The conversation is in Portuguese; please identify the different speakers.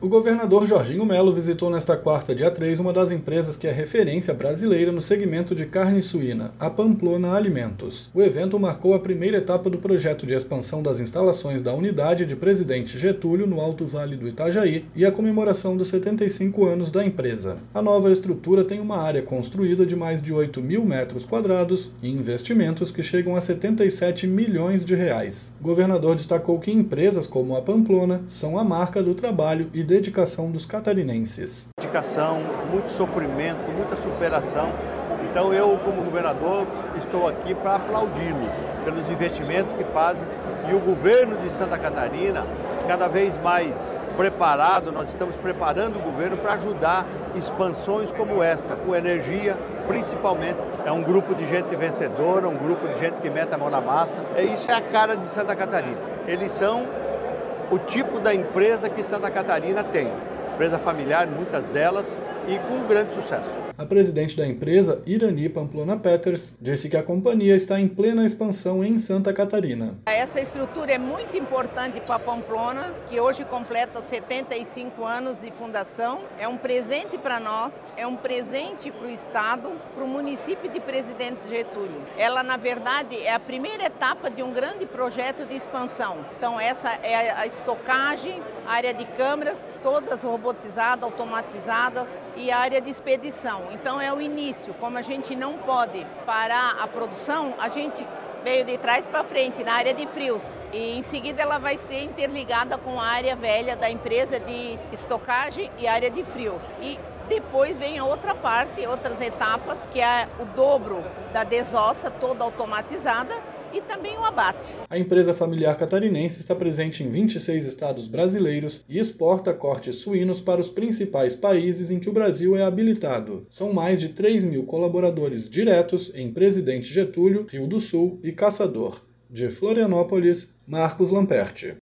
Speaker 1: O governador Jorginho Melo visitou nesta quarta, dia 3, uma das empresas que é referência brasileira no segmento de carne suína, a Pamplona Alimentos. O evento marcou a primeira etapa do projeto de expansão das instalações da unidade de Presidente Getúlio no Alto Vale do Itajaí e a comemoração dos 75 anos da empresa. A nova estrutura tem uma área construída de mais de 8.000 metros quadrados e investimentos que chegam a 77 milhões de reais. O governador destacou que empresas como a Pamplona são a marca do trabalho e dedicação dos catarinenses.
Speaker 2: Dedicação, muito sofrimento, muita superação. Então eu, como governador, estou aqui para aplaudi-los pelos investimentos que fazem. E o governo de Santa Catarina, cada vez mais preparado, nós estamos preparando o governo para ajudar expansões como esta, com energia, principalmente. É um grupo de gente vencedora, um grupo de gente que mete a mão na massa. Isso é a cara de Santa Catarina. Eles são o tipo da empresa que Santa Catarina tem. Empresa familiar, muitas delas, e com grande sucesso.
Speaker 1: A presidente da empresa, Irani Pamplona Peters, disse que a companhia está em plena expansão em Santa Catarina.
Speaker 3: Essa estrutura é muito importante para a Pamplona, que hoje completa 75 anos de fundação. É um presente para nós, é um presente para o Estado, para o município de Presidente Getúlio. Ela, na verdade, é a primeira etapa de um grande projeto de expansão. Então, essa é a estocagem, a área de câmeras, todas robotizadas, automatizadas, e a área de expedição. Então é o início. Como a gente não pode parar a produção, a gente veio de trás para frente na área de frios. E em seguida ela vai ser interligada com a área velha da empresa de estocagem e área de frios. E depois vem a outra parte, outras etapas, que é o dobro da desossa, toda automatizada, e também o abate.
Speaker 1: A empresa familiar catarinense está presente em 26 estados brasileiros e exporta cortes suínos para os principais países em que o Brasil é habilitado. São mais de 3.000 colaboradores diretos em Presidente Getúlio, Rio do Sul e Caçador. De Florianópolis, Marcos Lamperti.